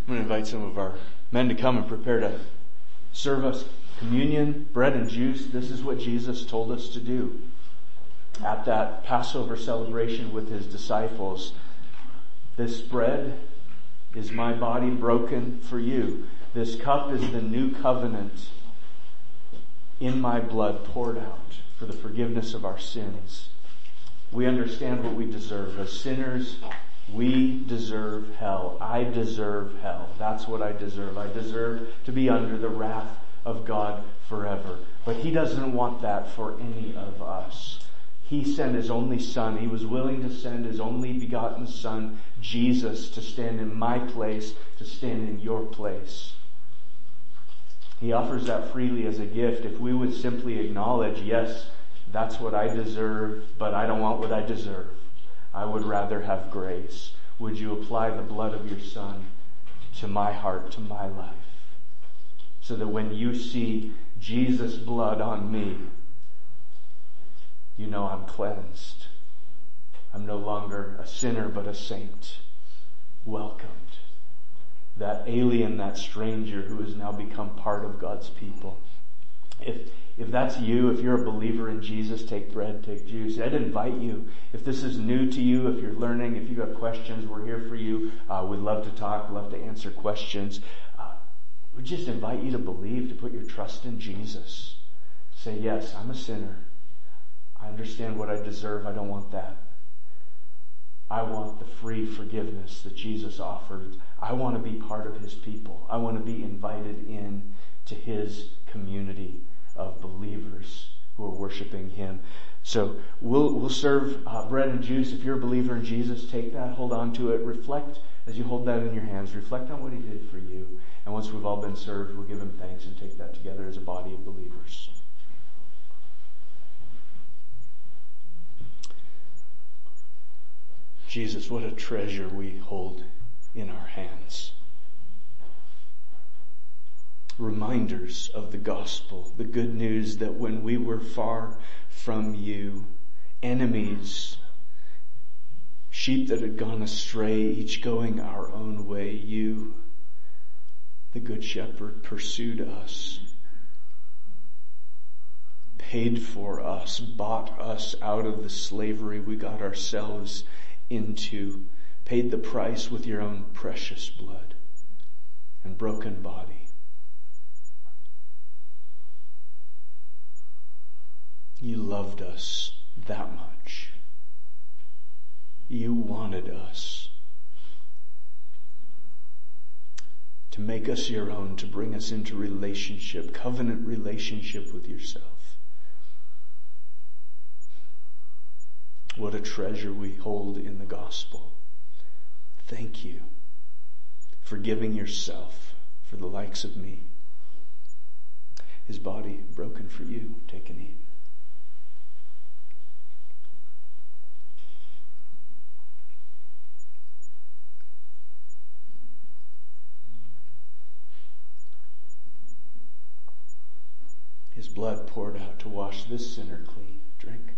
I'm going to invite some of our men to come and prepare to serve us communion, bread and juice. This is what Jesus told us to do at that Passover celebration with his disciples. This bread is my body broken for you. This cup is the new covenant in my blood poured out for the forgiveness of our sins. We understand what we deserve. As sinners, we deserve hell. I deserve hell. That's what I deserve. I deserve to be under the wrath of God forever. But he doesn't want that for any of us. He sent his only Son. He was willing to send his only begotten Son, Jesus, to stand in my place, to stand in your place. He offers that freely as a gift. If we would simply acknowledge, yes, that's what I deserve, but I don't want what I deserve. I would rather have grace. Would you apply the blood of your Son to my heart, to my life? So that when you see Jesus' blood on me, you know I'm cleansed. I'm no longer a sinner, but a saint. Welcomed. That alien, that stranger who has now become part of God's people. If that's you, if you're a believer in Jesus, take bread, take juice. I'd invite you. If this is new to you, if you're learning, if you have questions, we're here for you. We'd love to talk, love to answer questions. We just invite you to believe, to put your trust in Jesus. Say, yes, I'm a sinner. I understand what I deserve. I don't want that. I want the free forgiveness that Jesus offered. I want to be part of his people. I want to be invited in to his community of believers who are worshiping him. So we'll serve bread and juice. If you're a believer in Jesus, take that, hold on to it, reflect as you hold that in your hands. Reflect on what he did for you. And once we've all been served, we'll give him thanks and take that together as a body of believers. Jesus, what a treasure we hold in our hands. Reminders of the gospel, the good news that when we were far from you, enemies, sheep that had gone astray, each going our own way, you, the good shepherd, pursued us, paid for us, bought us out of the slavery we got ourselves into, paid the price with your own precious blood and broken body. You loved us that much. You wanted us to make us your own, to bring us into relationship, covenant relationship with yourself. What a treasure we hold in the gospel. Thank you for giving yourself for the likes of me. His body broken for you. Take and eat. His blood poured out to wash this sinner clean. Drink.